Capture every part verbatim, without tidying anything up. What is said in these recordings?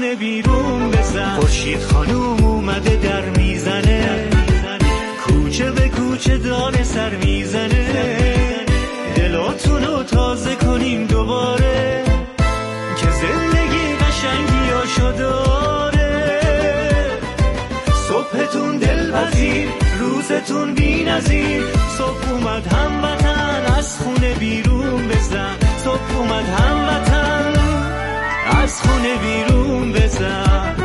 خونه بیرون بزن. خورشید خانوم اومده در میزنه، کوچه به کوچه دانه سر میزنه. دلاتونو تازه کنیم دوباره که زندگی قشنگیاشو داره. صبحتون دلپذیر، روزتون بی‌نظیر. صبح اومد هموطن از خونه بیرون بزن. صبح اومد هموطن از خونه بیرون بزن.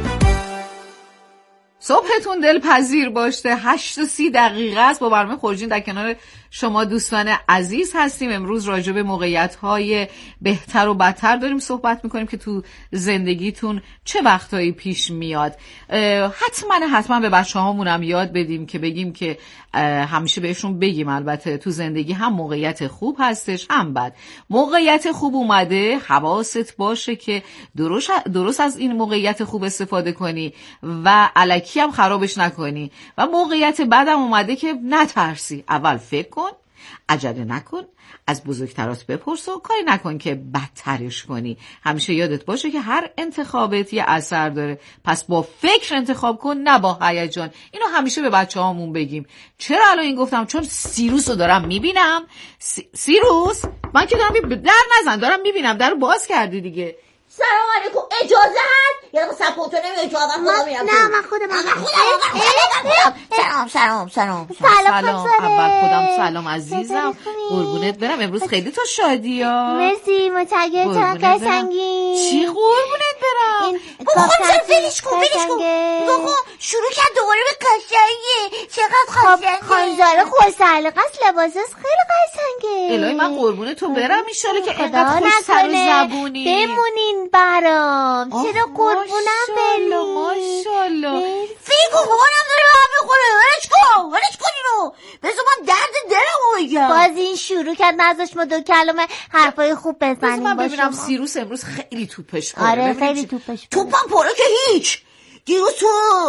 صبحتون دلپذیر باشه. هشت و سی دقیقه است. با برنامه خورجین در کنار شما دوستان عزیز هستیم. امروز راجع به موقعیت‌های بهتر و بدتر داریم صحبت می‌کنیم که تو زندگیتون چه وقتایی پیش میاد. حتما حتما به بچه‌هامون هم یاد بدیم که بگیم که همیشه بهشون بگیم البته تو زندگی هم موقعیت خوب هستش هم بد. موقعیت خوب اومده، حواست باشه که درست درست از این موقعیت خوب استفاده کنی و الکی هم خرابش نکنی. و موقعیت بدم اومده که نترسی، اول فکر کن، عجله نکن، از بزرگترات بپرس و کاری نکن که بدترش کنی. همیشه یادت باشه که هر انتخابت یه اثر داره، پس با فکر انتخاب کن نه با هیجان. اینو همیشه به بچه‌هامون بگیم. چرا الان این گفتم؟ چون سیروس رو دارم میبینم. سی... سیروس من که دارم بی... در نزن، دارم میبینم درو باز کردی دیگه. سلام علیکم، اجازه هست؟ یه دقیقه سپورتو نمیشه آقا خدا میرم. نه من خودم من خودم سلام سلام سلام سلام. اول خودم سلام عزیزم، قربونت برم. امروز خیلی تو شادی ها. مرسی، متشکرم. چقدر قشنگی. چی قربونت برم؟ بابا خودم فیلش کن فیلش کن بابا شروع کرد دوباره به قشنگی. چقدر قشنگه. خانزاره خوش سلیقه است، لباسش خیلی قشنگه. الهی من قربونت تو برم ان شاءالله که اینقدر خوش سر و زبونی بمونین برام. چرا قربونم بریم؟ ماشاءالله. فیلم کن مامانم داره به هم میخوره. ولش کن ولش کن اینو. بذار من درد دلمو بگم. باز این شروع کرد نذاش ما دو کلمه حرفای خوب بزنیم. من ببینم سیروس امروز خیلی توپش پره. آره خیلی توپش پره. توپم پره که هیچ. دیروز تو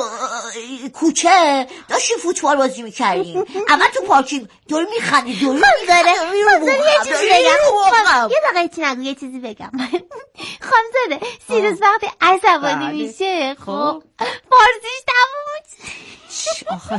کوچه داشتیم فوتبال بازی میکردیم. اول تو پارکینگ دوری میخندی دوری میخندی. خانزاده یه چیزی بگم. یه دقیقه چی نگو، یه چیزی بگم. خانزاده سیروس وقتی عصبانی میشه خب فارسیش تموم. آخه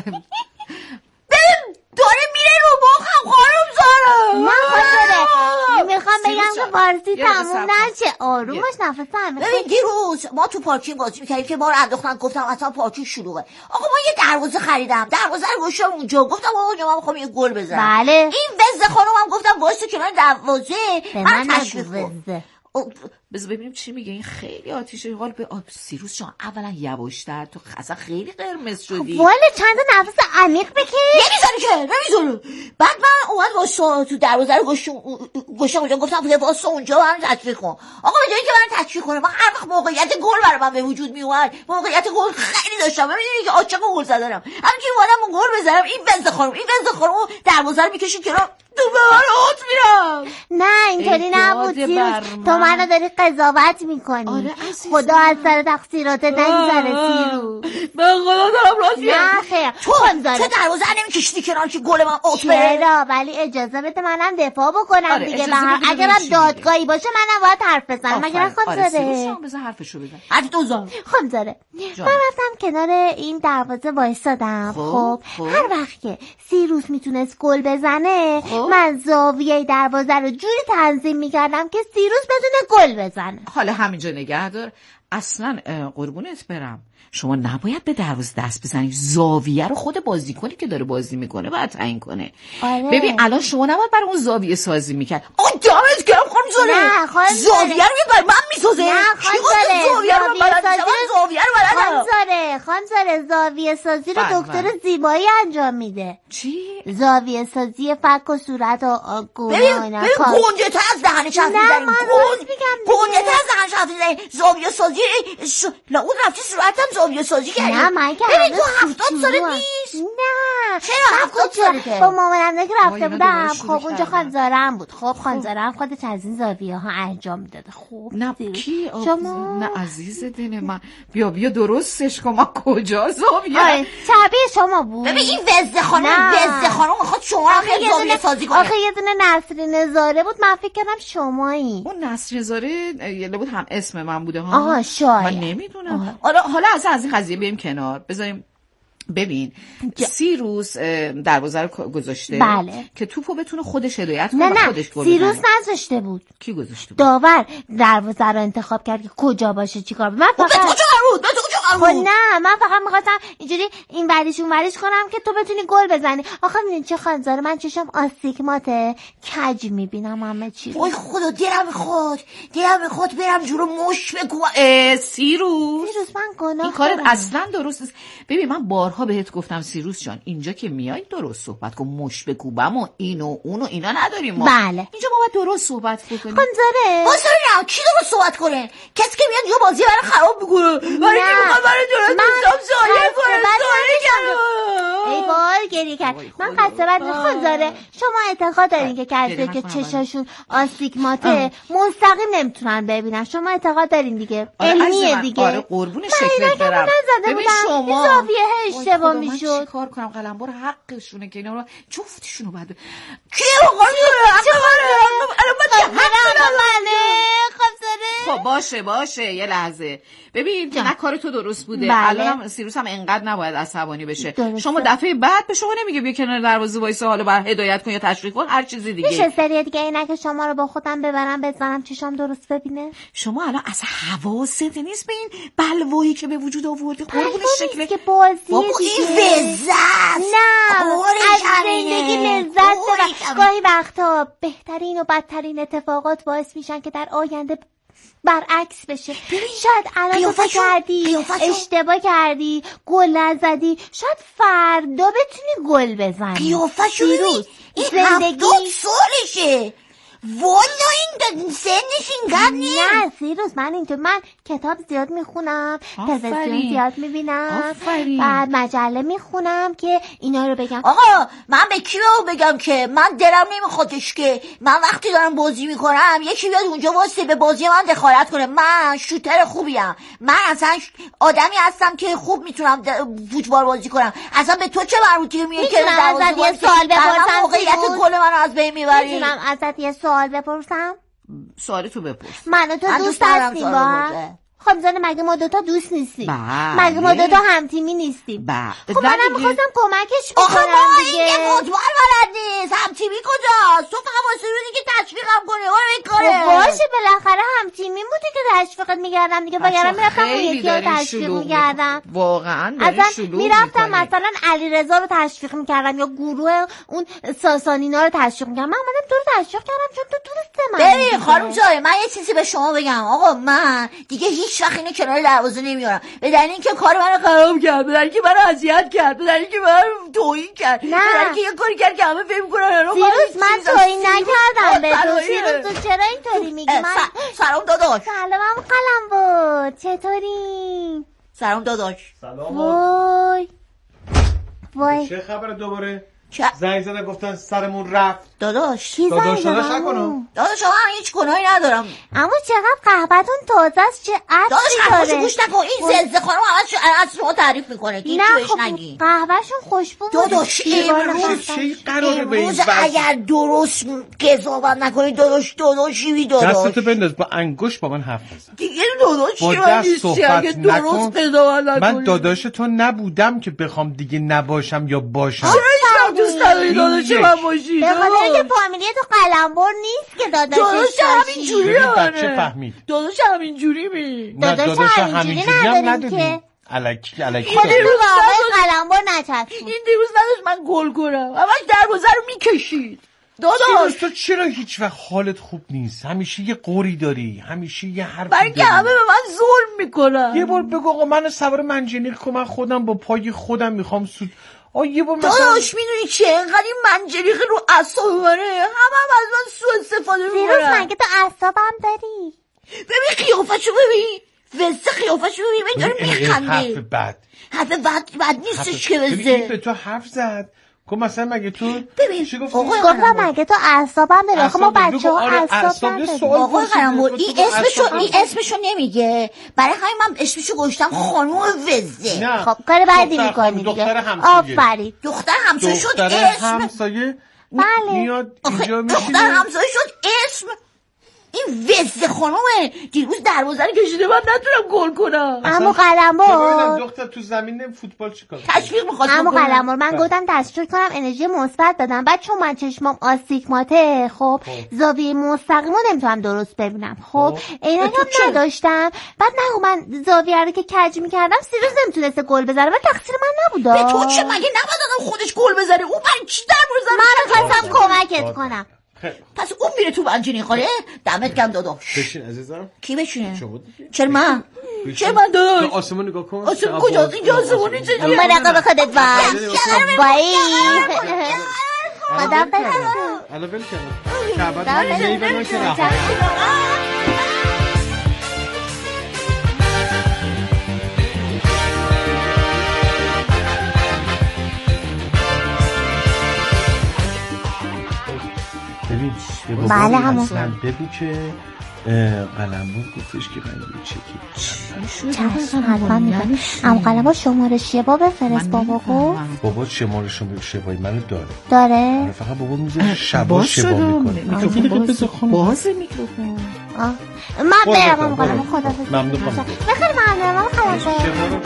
ببین داره میره رو مخم خانم زارا. نه خانزاده میخوام بگم که فارسی تموم نشه. آروم باش، نفسم. ببین دیروز ما تو پارکینگ بازی میکردیم که ما رو انداختن، گفتم اصلا پارکینگ شلوغه. آقا ما یه دروازه خریدم، دروازه رو گذاشتم اونجا، گفتم آقا من میخوام یه گل بزنم. بله. این وزه خانومم گفتم واسه کنار دروازه من تشویق کن. بذار ببینیم چی میگه. این خیلی آتیشه. حال به آب سیروس جان اولا یواشتر، تو اصلا خیلی قرمز شدی. والا چند تا نفس عمیق بکش. نمیذاره که نمیذاره. بعد من اومد واسه تو دروازه رو گوشم اونجا، گفتم واسه اونجا من تشویق کن. آقا به جایی که من تشویق کنه، من هر وقت موقعیت گل برای من به وجود میومد، موقعیت گل خیلی داشتم. ببینید که عاشق گل زدنم. همینجوری اومدم گل بزنم، این وزه خانم این وزه خانم دروازه رو میکشه کنار، تو به من اوت میرم. نه اینطوری نبود سیروس، تو منو داری قضاوت میکنی. آره خدا از سر تقصیرات نگذره سیروس. من خدا دارم راست میگم. نه خیر تو چه دروازه نمیکشیدی کنار که گل من اوت بره؟ چرا؟ ولی اجازه بده منم دفاع بکنم. آره دیگه. اگرم دادگاهی باشه منم باید حرف بزنم. مگر خانزاده؟ آره بذار حرفشو بزن. حرف تو زن. خانزاده من رفتم کنار این دروازه وایسادم. خب هر وقت که سیروس میتونست گل بزنه من زاویه دروازه رو جوری تنظیم میکردم که سیروس بتونه گل بزنه. حالا همینجا نگه دار. اصلا قربونت برم، شما نباید به دروازه دست بزنی. زاویه رو خود بازیکنی که داره بازی میکنه باید تعیین کنه. آره. ببین الان شما نباید برای اون زاویه سازی میکرد. آ دمت گرم خانم زاره. نه خانم زاویه رو برای من میسازه. نه خانم زاره. زاویه رو بلدم. زاویه رو بلدم. خانم زاره خانم زاره زاویه سازی رو دکتر زیبایی انجام میده. چی؟ زاویه سازی فک و صورت و گونه ببین اینا. ببین گنده تر از دهنش حرف میزنی. نه من راست میگم. گنده تر از دهنش حرف میزنی. زاویه سازی لا اون رفتی صورتم زاویه سازی کردی. نه من که ببین تو هفتاد ساله نیست. نه چرا هفتاد ساله که با مامانم که رفته بودم. خب اونجا خانزارم بود. خب خانزارم خودش از این زاویه ها انجام میداده. خوب نه کی آب... شما نه عزیز دل من، بیا بیا درستش کن. ما کجا زاویه؟ آره شبیه شما بود. ببین این وزده خانم وزده خانم میخواد شما رو خیلی زاویه سازی کنه. آخه یه دونه نسرین زاره بود، من فکر کردم شمایی. اون نسرین زاره یه بود هم اسم من بوده ها. آها شاید. من نمیدونم. حالا حالا از از این قضیه بریم کنار، بذاریم. ببین سی روز دروازه رو گذاشته بله. که توپو بتونه خودش هدایت کنه. نه نه خودش گل سی روز بزنه. نذاشته بود. کی گذاشته بود؟ داور دروازه رو انتخاب کرد که کجا باشه چیکار. من فقط به تو چه قرار؟ به تو چه قرار؟ نه من فقط می‌خواستم اینجوری این وریش اون وریش کنم که تو بتونی گل بزنی. آخه ببین چه خانزاره، من چشم آستیگماته، کج می‌بینم همه چی. وای خدا دلم می‌خواد دلم می‌خواد برم جورو مش بگو. سی روز سی روز من گناه این کارت دارم. اصلا درست نیست. ببین من بارها بهت گفتم سیروس جان، اینجا که میای درست صحبت کن، مش بکوبم و اینو اونو اینا نداریم ما. بله. اینجا ما باید درست صحبت بکنیم. خانزاره واسه نه کی درست صحبت کنه؟ کسی که میاد اینجا بازی برای خراب میکنه. برای که میخواد برای درست حساب سایه کنه. سایه کنه. ای وای گریه کرد. من خسته بد خانزاره، شما اعتقاد دارین که کسی که چشاشون آستیگماته مستقیم نمیتونن ببینن؟ شما اعتقاد دارین دیگه؟ علمیه دیگه. آره قربون شکلت برم. ببین شما زاویه اشتباه میشد. چیکار کنم؟ قلمبر حقشونه که اینا رو جفتشونو بعد کی آقا چه خبره؟ الان ما چه خب باشه باشه یه لحظه. ببین نه کار تو درست بوده. بله. الانم سیروس هم انقدر نباید عصبانی بشه. درسته. شما دفعه بعد به شما نمیگه بیا کنار دروازه وایسا حالا بر هدایت کن یا تشویق کن هر چیزی دیگه. میشه سری دیگه اینا که شما رو با خودم ببرم بزنم چشام درست ببینه؟ شما الان اصلا حواست نیست به این بلوایی که به وجود آورده. قربون شکل که بازی بابا این وزه نه از کمینه. زندگی لذت ببر. گاهی وقتا بهترین و بدترین اتفاقات باعث میشن که در آینده برعکس بشه. شاید الان تو کردی اشتباه کردی گل نزدی، شاید فردا بتونی گل بزنی. قیافه‌شو ببین این هفتاد سالشه. والا این سنش اینقدر نیست. نه سیروس من اینطور من کتاب زیاد میخونم، تلویزیون زیاد میبینم، بعد مجله میخونم که اینا رو بگم. آقا من به کی رو بگم که من دلم نمیخوادش که من وقتی دارم بازی میکنم یکی بیاد اونجا واسه به بازی من دخالت کنه. من شوتر خوبیم، من اصلا آدمی هستم که خوب میتونم فوتبال بازی کنم. اصلا به تو چه مربوطی میگه که ازت یه سوال بپرسم؟ موقعیت گل من از بین میبری. میتونم ازت یه سوال بپرسم؟ سوال تو بپرس. من و تو دوست هستیم با هم؟ خب زنه مگه ما دوتا دوست نیستیم؟ مگه ما دوتا هم تیمی نیستیم؟ خب منم میخواستم کمکش بکنم دیگه. آخه ما دیگه. این که فوتبال بلد نیست. هم تیمی کجاست؟ تو فقط واسه روزی که تشویقم کنی اون این کاره. خب باشه بالاخره هم تیمی بوده که تشویقت میکردم دیگه، وگرنه میرفتم اون یکی رو تشویق میکردم. واقعا داری شلوغ میرفتم مثلا علیرضا رو تشویق میکردم یا گروه اون ساسانینا رو تشویق میکردم. من اومدم تو رو تشویق کردم چون تو دوست من. ببین خانم جای من یه چیزی به شما بگم. آقا من دیگه هیچ وقت اینو کنار دروازه نمیارم، به دلیل اینکه کار منو خراب کرد، به دلیل اینکه منو اذیت کرد، به دلیل اینکه منو توهین کرد، به دلیل اینکه یه کاری کرد که همه فکر می‌کنن سیروس من توهین نکردم به تو. سیروس تو چرا اینطوری میگی؟ من سلام داداش. سلامم قلمبر، چطوری؟ سلام داداش. سلام. وای وای چه خبره دوباره؟ چه؟ زنگ زدن گفتن سرمون رفت. داداش کی داداش زنگ داداش زدن؟ نکنم. داداش من هیچ گناهی ندارم. اما چقدر قهوه‌تون تازه است، چه داداش عطری حرفاشو داره. گوش نکن. این زلزله خانم همش از شما تعریف میکنه که نه چی بهش خب نگی. قهوهشون خوشبو بود. داداش امروز چه قراره به این امروز وضع؟ اگر درست قضاوت نکنی داداش داداشی داداش دستتو بنداز با انگشت با من حرف بزن. دیگه داداش با چی دست نیستی صحبت اگه درست نکن. قضاوت نکنی. من داداش تو نبودم که بخوام دیگه نباشم یا باشم. چرا هیچ وقت دوست نداری داداش من باشی؟ به خاطر اینکه فامیلی تو قلمبر نیست که داداشش داداش همین جوری ببین بچه فهمید. داداش همین جوری می نه داداش داداش همینجوری همینجوری هم نداریم نداریم که. الکی الکی خودت رو به آقای قلمبر نچسبون. این دیروز نداشت من گل کنم همش دروازه رو میکشید. داداش داداش تو چرا هیچ وقت حالت خوب نیست؟ همیشه یه قوری داری، همیشه یه حرفی برای که داری. همه به من ظلم میکنن. یه بار بگو آقا من سوار منجنیق کن، من خودم با پای خودم میخوام سود. آ یه بار مثلا داداش میدونی چه انقدر این منجنیق رو اعصاب منه، همه هم از من سوء استفاده سیروس میکنن. مگه تو اعصابم داری؟ ببین قیافشو ببین، وزه قیافشو ببین، ببین داره حرف میخنده. بد حرف بد بد نیستش که ببین، این به وزه. تو حرف زد خب مثلا مگه تو ببین چی گفتی؟ گفتم مگه تو اعصابم داره. خب ما بچه‌ها اعصاب نداریم. آقای قلمرو این اسمشو این اسمشو نمیگه، برای همین من اسمشو گذاشتم خانم وزه. خب کار بعدی می‌کنی دیگه. دختر همسایه. آفرین. دختر همسایه شد دختر اسم. همسایه بله. میاد اینجا دختر میشینه. همسایه شد اسم. این وزه خانومه دیروز دروازه رو کشیده من نتونم گل کنم. عمو قلمرو دختر تو زمین فوتبال چیکار تشویق می‌خواست عمو بکنم. قلمرو من گفتم تشویق کنم انرژی مثبت بدم، بعد چون من چشمام آستیگماته خب زاویه مستقیم رو نمیتونم درست ببینم. خب عینک هم نداشتم، بعد نگو من زاویه رو که کج میکردم سیروس نمیتونسته گل بزنه، ولی تقصیر من نبودا. به تو چه؟ مگه نباید آدم خودش گل بزنه؟ اون برای چی در مورد من خواستم کمکت کنم. پس اون میره تو بنجینی خاله. دمت گرم داداش. بشین عزیزم. کی بشینه؟ شما چرا من؟ چرا من داداش؟ آسمون نگاه کن. آسمون کجاست؟ اینجا آسمون نیست. من عقب خودت باش. بایی. خدا بفرد. الان ول کردم. کعبت من میبرن که رها. ببین بله همون بگو که قلمرو گفتش که من یه چکی چند حتما میگم. اما قلمرو شمارش یه با بفرست بابا گفت. بابا شماره شبایی منو داره داره فقط بابا میزه شبا شبا میکنه. میکروفون باز میکروفون. من برم اما قلمرو خدا ممنون خانم. بخیر ممنون اما قلمرو.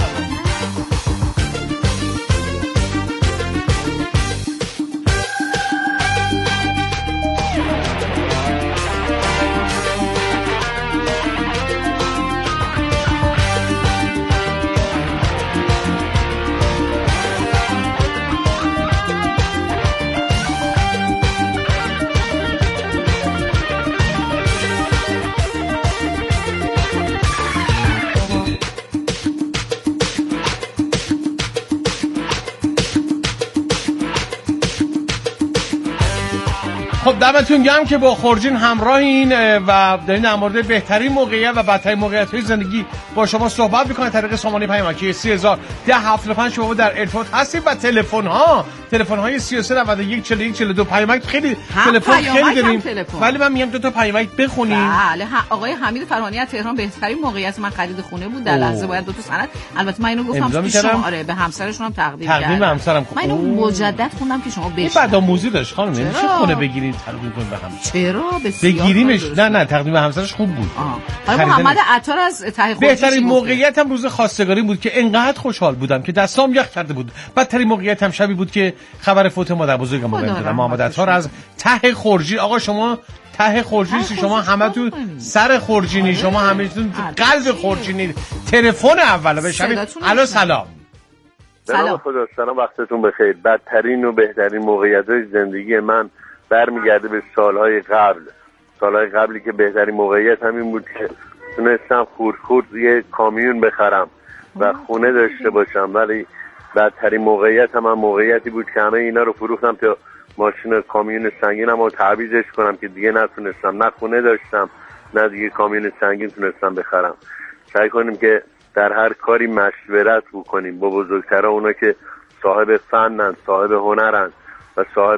خب دمتون گرم که با خورجین همراهین و دارین در مورد بهترین موقعیت و بدترین موقعیت‌های زندگی با شما صحبت می‌کنه. طریق سامانه پیامکی سه هزار ده هفتاد و پنج شما در ارتباط هستید و تلفن‌ها تلفن‌های سی و سه نود و یک چهل و یک چهل و دو پیامک خیلی تلفن خیلی داریم، ولی من میگم دو تا پیامک بخونیم. بله آقای حمید فرهانی از تهران بهترین موقعیت من خرید خونه بود در لحظه باید دو تا سند. البته من اینو گفتم که شما آره به همسرشون هم تقدیم کردم. تقدیم همسرم. من اینو مجدد خوندم که شما بشین. بعد موزی داشت خانم نمیشه خونه بگیرید تقدیم کنید به هم. چرا بسیار بگیریمش؟ نه نه تقدیم همسرش خوب بود. حالا محمد عطار از ته خورشید بهترین موقعیتم روز خواستگاری بود که انقدر خوشحال بودم که دستام یخ کرده بود. بدترین موقعیتم شبی بود که خبر فوت مادر بزرگم رو دادم. محمد عطار از ته خورشید. آقا شما ته خورشید، شما همتون سر خورجینی، شما همتون قلب خورجینی. تلفن اولو بشنوید. الو سلام. سلام خدا، سلام وقتتون بخیر. بدترین و بهترین موقعیت‌های زندگی من برمیگرده به سالهای قبل. سالهای قبلی که بهترین موقعیت همین بود که تونستم خورد خورد یه کامیون بخرم و خونه داشته باشم، ولی بدترین موقعیت هم, هم موقعیتی بود که همه اینا رو فروختم تا ماشین کامیون سنگینم رو تعویضش کنم که دیگه نتونستم، نه خونه داشتم نه دیگه کامیون سنگین تونستم بخرم. سعی کنیم که در هر کاری مشورت بکنیم با بزرگترها، اونا که صاحب فنن، صاحب هنرن و صاحب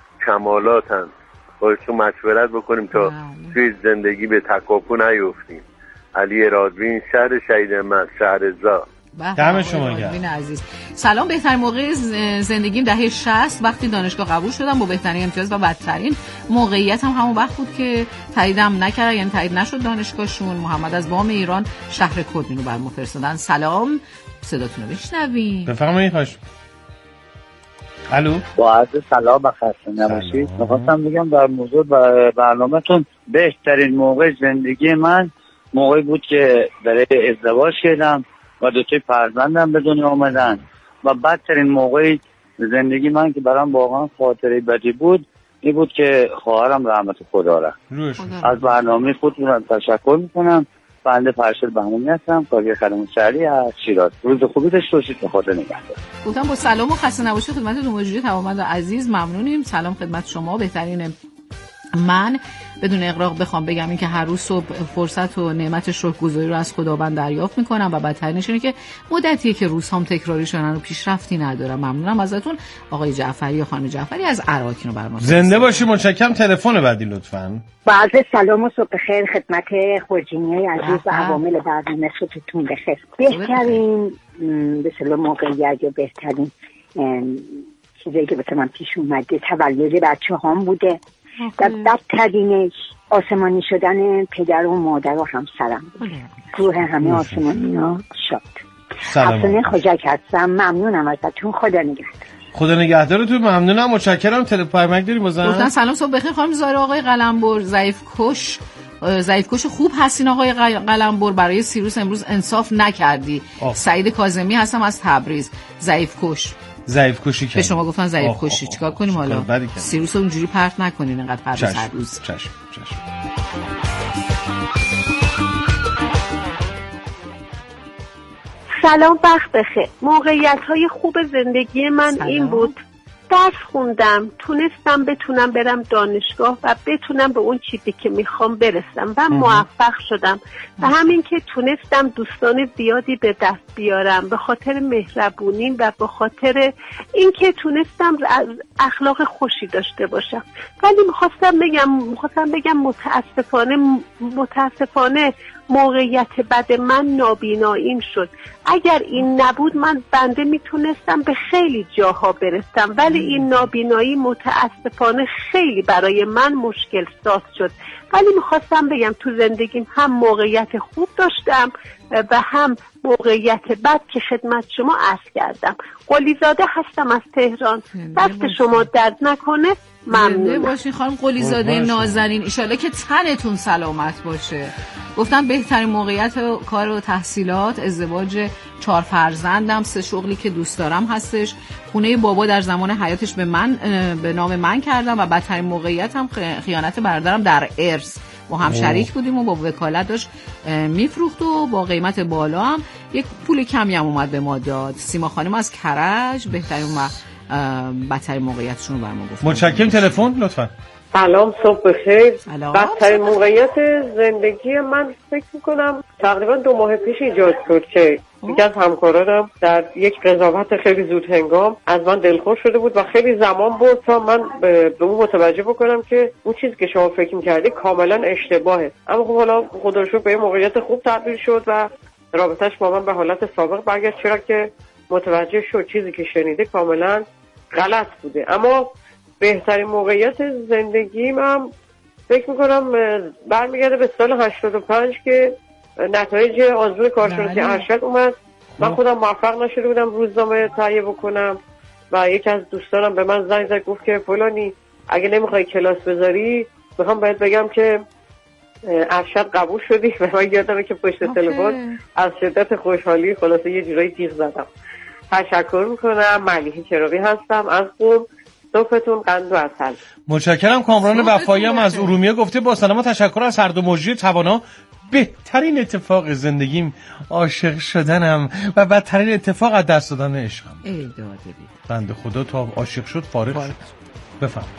کمالاتن، باشون مشورت بکنیم تا توی زندگی به تکاپو نیفتیم. علی رادبین، شهر شهید من، شهرزا. دم شما گرم عزیز. سلام. بهترین موقع زندگیم دهه شصت وقتی دانشگاه قبول شدم با بهترین امتیاز و بدترین موقعیت هم همون وقت بود که تاییدم نکرد، یعنی تایید نشد دانشگاهشون. محمد از بام ایران شهر کرد اینو برام فرستادن. سلام، صداتون رو بشنویم. بفرمایید. خواهش. الو. با عرض سلام و خسته نباشید. می‌خواستم بگم در موضوع برنامه‌تون بهترین موقع زندگی من موقعی بود که برای ازدواج کردم و دو تا فرزندم به دنیا آمدن، و بدترین موقع زندگی من که برام واقعا خاطره بدی بود این بود که خواهرم رحمت خدا رفت. از برنامه خودتون تشکر میکنم. بنده فرشاد بهمونی هستم، کارگر خدمات شهری از شیراز. روز خوبی داشته باشید. به خدا نگهدار. گفتم با سلام و خسته نباشید خدمت دو موجودی توامد عزیز. ممنونیم. سلام خدمت شما. بهترین من بدون اغراق بخوام بگم این که هر روز صبح فرصت و نعمت شکرگزاری رو از خداوند دریافت میکنم و بدترینش اینه که مدتیه که روزهام تکراری شدن و پیشرفتی ندارم. ممنونم ازتون آقای جعفری و خانم جعفری از اراکین رو برام. زنده باشی. متشکرم. تلفن بعدی لطفاً. با عرض سلام و صبح خیر خدمت خورجینی عزیز و عوامل برنامه صبحتون بخیر. بهترین به اصطلاح موقعیت یا بهترین چیزی که واسه من پیش اومده تولد بچه‌هام بوده و بدترینش آسمانی شدن پدر و مادر و همسرم بود. روح همه آسمانی ها شاد. حسن خوجک هستم. ممنونم ازتون. خدا نگهدار. خدا نگهدارتون. ممنونم. متشکرم. تلفن داریم بازم. گفتن سلام صبح بخیر خانم زهره آقای قلمبر. ضعیف کش ضعیف کش خوب هستین آقای قلمبر. برای سیروس امروز انصاف نکردی. آه. سعید کاظمی هستم از تبریز. ضعیف کش ضعیف کشی به شما گفتن ضعیف کشی. چیکار کنیم حالا؟ سیروس اونجوری پرت نکنین اینقدر هر روز هر روز. چشم چشم. سلام وقت بخیر. موقعیت‌های خوب زندگی من سلام. این بود درس خوندم، تونستم بتونم برم دانشگاه و بتونم به اون چیزی که میخوام برسم و اه. موفق شدم و همین که تونستم دوستان زیادی به دست بیارم به خاطر مهربونی و به خاطر اینکه تونستم اخلاق خوشی داشته باشم. ولی میخواستم بگم میخواستم بگم متاسفانه متاسفانه موقعیت بد من نابیناییم شد. اگر این نبود من بنده میتونستم به خیلی جاها برسم، ولی این نابینایی متاسفانه خیلی برای من مشکل ساز شد. ولی میخواستم بگم تو زندگیم هم موقعیت خوب داشتم و هم موقعیت بد که خدمت شما عرض کردم. قلیزاده هستم از تهران. دست شما درد نکنه. ممنون باشین خانم قلیزاده نازنین. ایشالله که تنتون سلامت باشه. گفتم بهترین موقعیت کار و تحصیلات، ازدواج، چهار فرزندم، سه شغلی که دوست دارم هستش. خونه بابا در زمان حیاتش به من به نام من کردم و بدترین موقعیت هم خیانت برادرم در ارث. با هم شریک بودیم و با وکالت داشت میفروخت و با قیمت بالا هم یک پول کمی هم اومد به ما داد. سیما خانم از کرج بهترین و بدترین موقعیتشون رو برام گفت. متشکرم. تلفن لطفاً. سلام صبح بخیر. بدترین موقعیت زندگی من فکر میکنم تقریبا دو ماه پیش ایجاد شد که یکی از همکارانم در یک قضاوت خیلی زود هنگام از من دلخور شده بود و خیلی زمان برد تا من به اون متوجه بکنم که اون چیزی که شما فکر میکردی کاملا اشتباهه. اما خب حالا خدا رو شکر به موقعیت خوب تبدیل شد و رابطش با من به حالت سابق برگشت، چرا که متوجه شد چیزی که شنیده کاملا غلط بوده. اما بهترین موقعیت زندگیم هم فکر میکنم برمیگرده به سال هشتاد و پنج که نتایج آزمون کارشناسی ارشد اومد. من خودم موفق نشده بودم روزنامه تهیه بکنم و یکی از دوستانم به من زنگ زد گفت که فلانی اگه نمیخوای کلاس بذاری میخوام باید بگم که ارشد قبول شدی. و من یادمه که پشت تلفن از شدت خوشحالی خلاصه یه جورایی جیغ زدم. تشکر میکنم. ملیحه چراغی هستم از قم. صبحتون قند و عسل. متشکرم. کامران وفایی هم از ارومیه گفته با سلام و تشکر از هر دو مجری توانا. بهترین اتفاق زندگیم عاشق شدنم و بدترین اتفاق از دست دادن عشقم. ای داده بنده خدا تا عاشق شد فارغ شد. بفرمایید.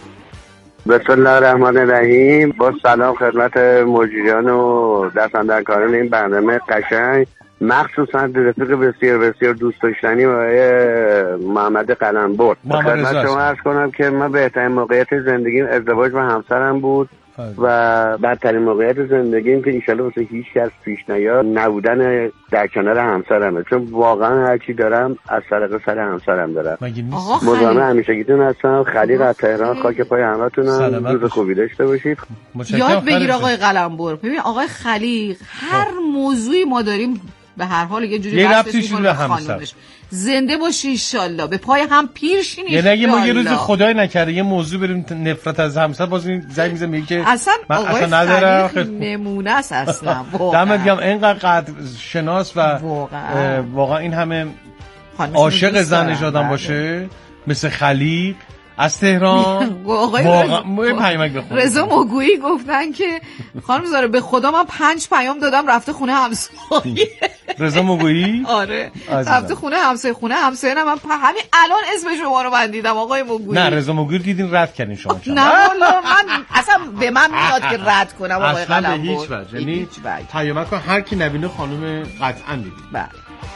بسم الله الرحمن الرحیم. با سلام خدمت مجریان و دستاندرکاران این برنامه قشنگ، مخصوصا رفیق بسیار بسیار دوست داشتنی آقای محمد قلمبر. خدمت شما عرض کنم که من بهترین موقعیت زندگیم ازدواج با همسرم بود و بدترین موقعیت زندگیم که انشالله واسه هیچ کس پیش نیاد نبودن در کنار همسرمه، چون واقعا هر چی دارم از طریق سر همسرم دارم. مدام همیشگیتون هستم. خلیق از تهران. خاک پای همتونم. روز خوبی داشته باشید. یاد بگیر آقای قلمبر. ببین آقای خلیق هر موضوعی ما داریم به هر حال یه جوری ربطش به همسرش. زنده باشی ان شاءالله، به پای هم پیر شین. یعنی اگه ما یه روز خدای نکرده یه موضوع بریم نفرت از همسر باز زنگ میزنه میگه که اصلا من اصلا ندارم. نمونه است اصلا. دمت گرم. اینقدر قدر شناس و واقعا این همه عاشق زنش آدم باشه مثل خلیق. از تهران آقای رضا مگویی گفتن که خانم زاره به خدا من پنج پیام دادم رفته خونه همسایه. رضا مگویی؟ آره رفته خونه همسایه. خونه همسایه نه من همین الان اسم شما رو من دیدم آقای مگویی. نه رضا مگویی دیدین رد کردین شما. نه والله من اصلا به من میاد که رد کنم آقای قلمبر. اصلا به هیچ وجه. یعنی پیامک رو هر کی نبینه خانم قطعا دید. بله.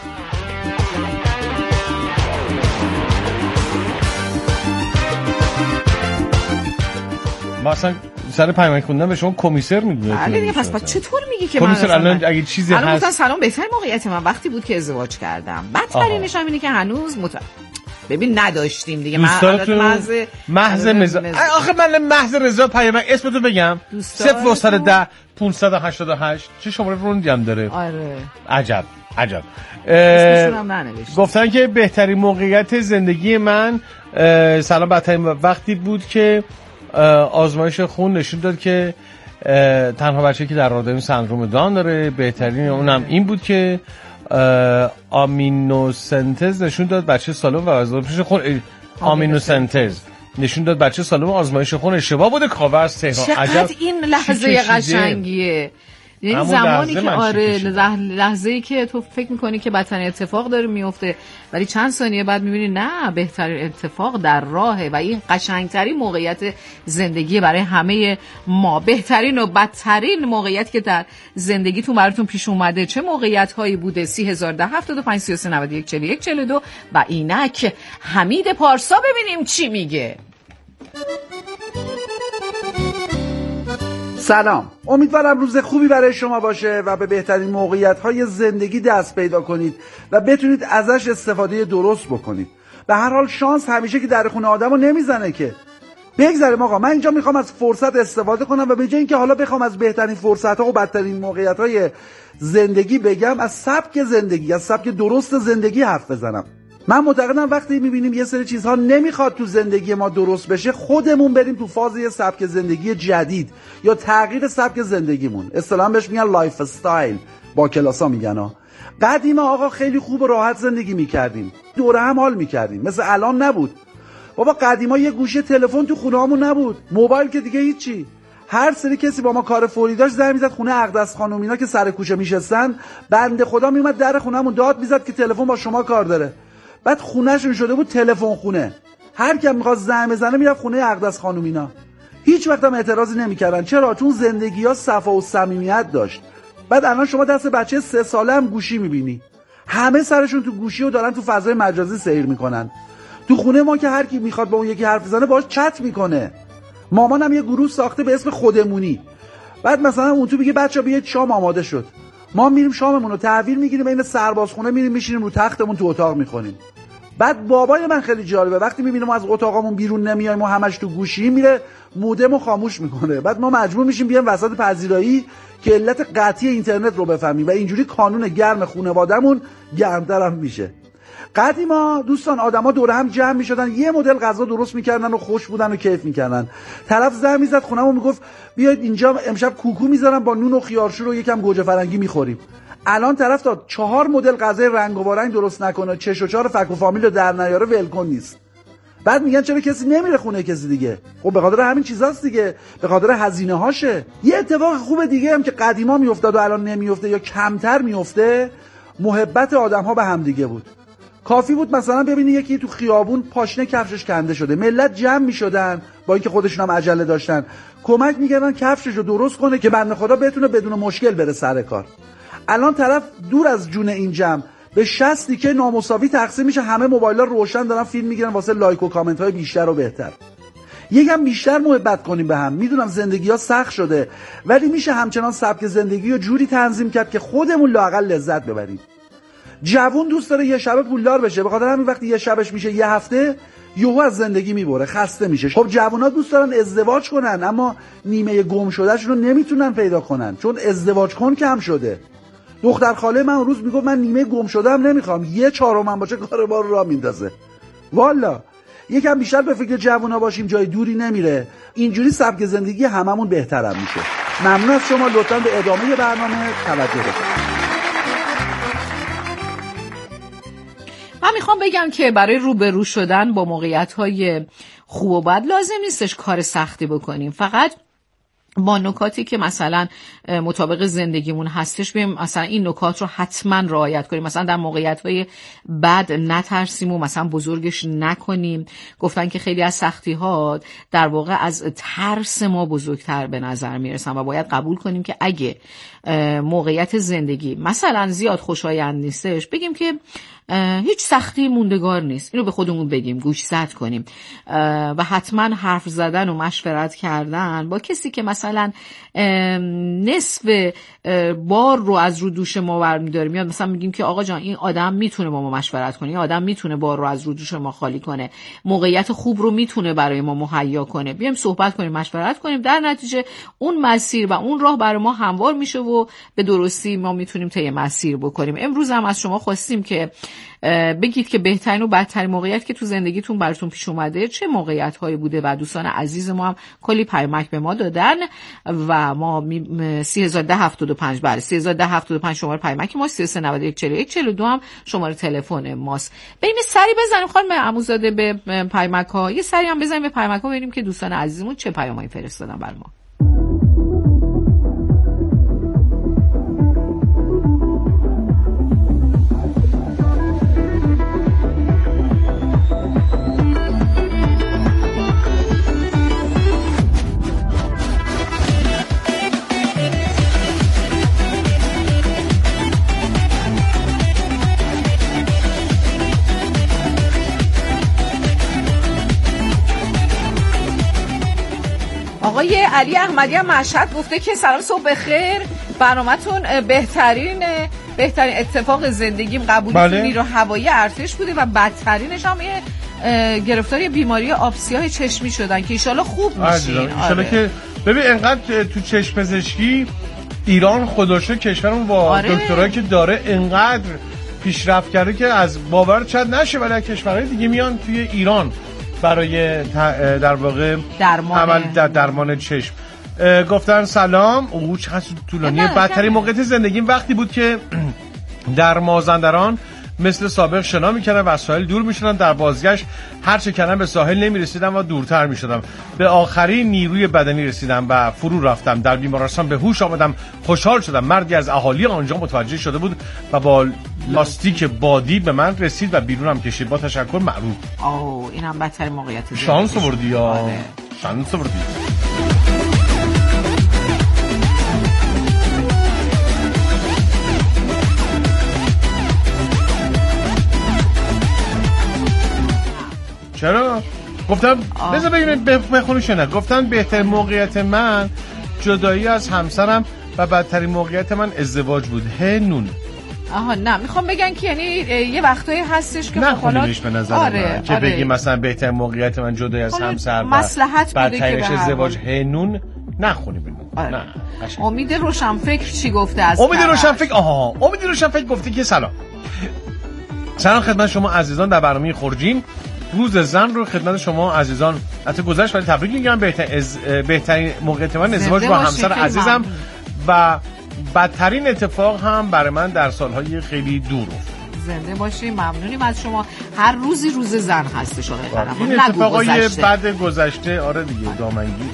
ما اصلا سر پیامک خوندن به شما کمیسر میدونه. بله دیگه پس چطور میگی که کمیسر من الان اگه چیزی هست الان سلام بهترین موقعیت من وقتی بود که ازدواج کردم. بدترینش هم اینه که هنوز مت... ببین نداشتیم دیگه. من محض محض مزا آخه من محض رضا پیامک اسمتو بگم صفر صد و ده پانصد و هشتاد و هشت چه شماره روندی هم داره. آره عجب عجب. اسمشون هم ننوشتم. گفتن که بهترین موقعیت زندگی من سلام بهترین وقتی بود که آزمایش خون نشون داد که تنها بچه‌ای که در رادیوم سندروم دان داره. بهترین اونم این بود که آمینوسنتز نشون داد بچه سالم و آزمایش خون آمینوسنتز نشون داد بچه سالم آزمایش خون اشتباه بوده. کاوه از تهران. چقدر این لحظه قشنگیه. یعنی زمانی که آره لحظه‌ای که تو فکر میکنی که بدترین اتفاق داره میفته ولی چند ثانیه بعد میبینی نه بهترین اتفاق در راهه و این قشنگترین موقعیت زندگی برای همه ما. بهترین و بدترین موقعیت که در زندگیتون براتون پیش اومده چه موقعیت هایی بوده؟ سی هزار ده هفتاد و پنج سی و سه نود و یک چهل و یک چهل و دو و اینک حمید پارسا ببینیم چی میگه. سلام، امیدوارم روز خوبی برای شما باشه و به بهترین موقعیت‌های زندگی دست پیدا کنید و بتونید ازش استفاده درست بکنید. به هر حال شانس همیشه که در خونه آدمو نمیزنه که. بگذاریم آقا، من اینجا میخوام از فرصت استفاده کنم و به جای اینکه حالا بخوام از بهترین فرصت‌ها و بدترین موقعیت‌های زندگی بگم، از سبک زندگی، از سبک درست زندگی حرف بزنم. من معتقدم وقتی میبینیم یه سری چیزها نمیخواد تو زندگی ما درست بشه، خودمون بریم تو فاز یه سبک زندگی جدید یا تغییر سبک زندگیمون. اصطلاحاً بهش میگن لایف استایل، با کلاسا میگن ها. قدیما آقا خیلی خوب و راحت زندگی میکردیم، دوره هم حال میکردیم، مثل الان نبود. بابا قدیما یه گوشی تلفن تو خونه‌هامون نبود، موبایل که دیگه هیچی. هر سری کسی با ما کار فوری داشت زنگ میزد خونه اقدس خانومینا که سر کوچه میشستن، بنده خدا میومد در خونه‌مون داد میزد که تلفن با شما کار داره. بعد خونهشون شده بود تلفن خونه، هر کی میخواست زنگ بزنه میرفت خونه اقدس خانومینا. هیچ وقت هم اعتراضی نمیکردن. چرا؟ چون زندگی‌ها صفا و صمیمیت داشت. بعد الان شما دست بچه سه ساله هم گوشی میبینی، همه سرشون تو گوشی و دارن تو فضای مجازی سیر میکنن. تو خونه ما که هر کی میخواد با اون یکی حرف بزنه باهاش چت میکنه. مامانم یه گروه ساخته به اسم خودمونی. بعد مثلا اون تو میگه بچا بیاید شام آماده شد، ما میریم شاممون رو تحویل میگیریم، بین سربازخونه میریم میشینیم رو تختمون تو اتاق میخونیم. بعد بابای من خیلی جالبه، وقتی میبینه ما از اتاقمون بیرون نمیایم و همش تو گوشی، میره مودمو خاموش میکنه. بعد ما مجبور میشیم بیایم وسط پذیرایی که علت قطعی اینترنت رو بفهمیم و اینجوری کانون گرم خانواده‌مون گرمتر هم میشه. قدیما دوستان آدما دور هم جمع میشدن، یه مدل غذا درست میکردن و خوش بودن و کیف میکردن. طرف زنگ میزد خونمون میگفت بیاید اینجا امشب کوکو میذارم با نون و خیارشور و یکم گوجه فرنگی میخوریم. الان طرف تا چهار مدل غذای رنگ و وارنگ درست نکنه، چش و چار فک و فامیل رو در نیاره ولکن نیست. بعد میگن چرا کسی نمیره خونه کسی دیگه؟ خب به خاطر همین چیزاست دیگه، به خاطر هزینه هاشه. یه اتفاق خوب دیگه هم که قدیما میافتاد و الان نمیفته یا کمتر میفته، محبت آدم‌ها به هم دیگه بود. کافی بود مثلا ببینی یکی تو خیابون پاشنه کفشش کنده شده، ملت جمع میشدن با اینکه خودشون هم عجله داشتن، کمک میکردن کفششو درست کنه که بنده خدا بتونه بدون مشکل بره سر کار. الان طرف دور از جون این جمع به شصت که نامساوی تقسیم میشه، همه موبایل‌ها روشن دارن فیلم میگیرن واسه لایک و کامنت های بیشتر و بهتر. یکم بیشتر محبت کنیم به هم. میدونم زندگی ها سخت شده ولی میشه همچنان سبک زندگی رو جوری تنظیم کرد که خودمون لااقل لذت ببریم. جوون دوست داره یه شبه پولدار بشه، به خاطر همین وقتی یه شبش میشه یه هفته یهو از زندگی میبره، خسته میشه. خب جوونا دوست دارن ازدواج کنن اما نیمه گم شدهشون رو نمیتونن پیدا کنن چون ازدواج کن کم شده. دختر خاله من اون روز میگفت من نیمه گم شده‌ام نمیخوام، یه چهارمم باشه کار ما رو راه میندازه. والا یکم بیشتر به فکر جوونا باشیم، جای دوری نمیره، اینجوری سبک زندگی هممون بهترم میشه. ممنون از شما، لطفاً به ادامه برنامه توجه کنید. من میخوام بگم که برای روبرو شدن با موقعیت‌های خوب و بد لازم نیستش کار سختی بکنیم، فقط با نکاتی که مثلا مطابق زندگیمون هستش بیم مثلا این نکات رو حتما رعایت کنیم. مثلا در موقعیت‌های بد نترسیم و مثلا بزرگش نکنیم. گفتن که خیلی از سختی‌ها در واقع از ترس ما بزرگتر به نظر میرسن و باید قبول کنیم که اگه موقعیت زندگی مثلا زیاد خوشایند نیستش بگیم که هیچ سختی موندگار نیست، اینو به خودمون بگیم، گوش زد کنیم و حتما حرف زدن و مشورت کردن با کسی که مثلا نصف بار رو از رو دوش ما برمی‌داره میاد، مثلا میگیم که آقا جان این آدم میتونه با ما مشورت کنه، این آدم میتونه بار رو از رو دوش ما خالی کنه، موقعیت خوب رو میتونه برای ما مهیا کنه، بیایم صحبت کنیم، مشورت کنیم، در نتیجه اون مسیر و اون راه برای ما هموار میشه و به درستی ما میتونیم طی مسیر بکنیم. امروز هم از شما خواستیم که بگید که بهترین و بدترین موقعیت که تو زندگیتون براتون پیش اومده چه موقعیت هایی بوده و دوستان عزیز ما هم کلی پیامک به ما دادن و ما سی هزار و ده هفتاد و پنج بله سی هزار و ده هفتاد و پنج شماره پیامک ما، سی و سه نود و یک چهل و یک چهل و دو هم شماره تلفن ماست. بریم سری بزنیم خانم عموزاده به پیامک ها، یه سری هم بزنیم به پیامک ها ببینیم که دوستان عزیزمون چه پیامایی فرستادن برای ما. آقای علی احمدی هم مشهد گفته که سلام صبح بخیر، برنامه‌تون بهترین بهترین اتفاق زندگیم قبولی بله. نیرو هوایی ارتش بوده و بدترینش هم یه گرفتاری بیماری آبسیاه چشمی شدن که ایشالا خوب میشین. ایشالا که ببین انقدر تو چشم پزشکی ایران خداشو کشورمون با آره. دکترایی که داره انقدر پیشرفت کرده که از باور شاید نشه، ولی کشورهای دیگه میان توی ایران برای در واقع درمان عمل در درمان چشم. گفتن سلام، او چقدر طولانیه. بدترین موقعیت زندگیم وقتی بود که در مازندران مثل سابق شنا میکردم و از ساحل دور میشدم، در بازگشت هر چه کردم به ساحل نمیرسیدم و دورتر میشدم. به آخرین نیروی بدنی رسیدم و فرو رفتم. در بیمارستان به هوش آمدم، خوشحال شدم. مردی از اهالی آنجا متوجه شده بود و با لاستیک بادی به من رسید و بیرونم کشید. با تشکر معروف. آو اینم بدترین موقعیت زندگی. شانس آوردی یا آره. شانس آوردی. چرا؟ گفتم بذار بگیم بخونیش نه. گفتن بهترین موقعیت من جدایی از همسرم و بدترین موقعیت من ازدواج بود. هنون. آها نه میخوام بگن که یعنی یه وقتایی هستش که نخونیش به نظر آره، من که آره. بگی مثلا بهترین موقعیت من جدایی از همسر و بدترینش ازدواج. هنون نخونی بینون آره. نه امید روشنفکر چی گفته از امید روشنفکر؟ آها امید روشنفکر گفته که سلام سلام خدمت شما عزیزان در برنامه خورجین. روز زن رو خدمت شما عزیزان حتی گذشت ولی تبریک میگم. بهترین از... بهترین موقعیت من ازدواج با همسر عزیزم و بدترین اتفاق هم برای من در سالهای خیلی دور افتاد. زنده باشی، ممنونیم از شما. هر روزی روز زن هستش آقای قهرمان. این اتفاقای بد گذشته آره دیگه دامنگیره.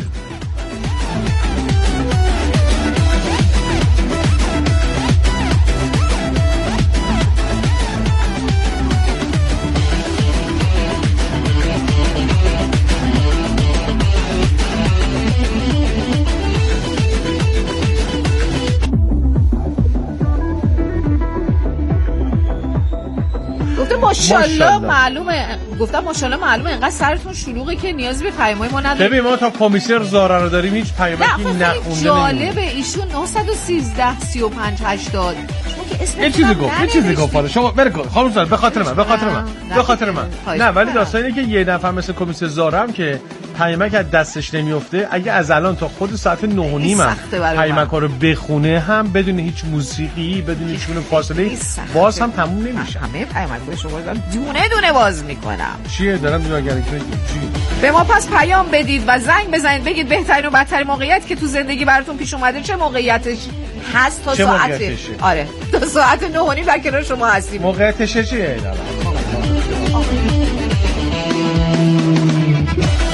ماشاءالله معلومه گفتم ماشاءالله معلومه اینقدر سرتون شلوغه که نیازی به پیامای ما نداریم. ببین ما تا کمیسر زارا رو داریم هیچ پیامکی نخونده. جالبه ایشون نه یک سه سه و پنج هشتاد یه چیزی گفت یه چیزی گفت حالا شما بره خانم زارا به خاطر من به خاطر من به خاطر من نه ولی داستانی که یه نفر مثل کمیسر زارا هم که پیامک از دستش نمیفته اگه از الان تا خود ساعت نه و نیم پیامک‌ها رو بخونه هم بدون هیچ موسیقی بدون هیچ گونه فاصله باز هم تموم نمیشه. همه پیامک‌های شما دارم دونه دونه باز میکنم. چیه دارم دیوارگری کنم چی؟ به ما پس پیام بدید و زنگ بزنید بگید بهترین و بدترین موقعیت که تو زندگی براتون پیش اومده چه موقعیتش هست تا ساعت آره تا ساعت نه و نیم در کنار شما هستیم. موقعیتش چیه؟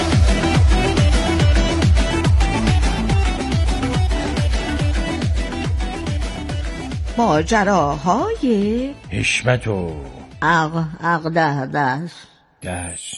ماجراهای حشمت و عق عق ده دست دست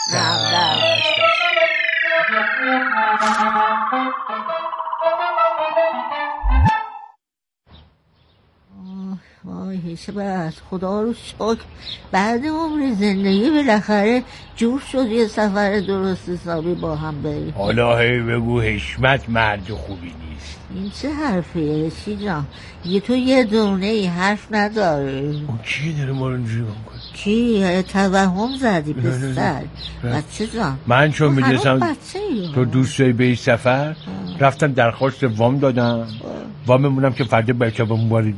وای حشمت، خدا رو شکر بعد عمر زندگی بالاخره جور شد یه سفر درست حسابی با هم بریم. حالا هی بگو حشمت مرد خوبی نیست. این چه حرفیه رشی جان؟ یه تو یه دونه ای حرف نداره. اون کی داره ما رو اینجوری میکنه؟ کی؟ توهم زدی پسر بچه جان. من چون میدونستم تو دوست داری به این سفر رفتم درخواست وام دادم، واممونم که فردا بچه با مبارد